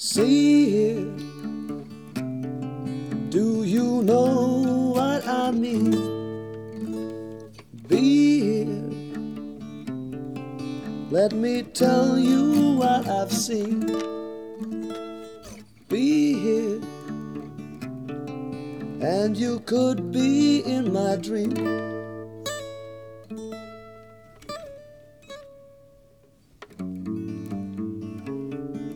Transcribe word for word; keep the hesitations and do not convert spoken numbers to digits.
See here, do you know what I mean? Be here, let me tell you what I've seen. Be here, and you could be in my dream.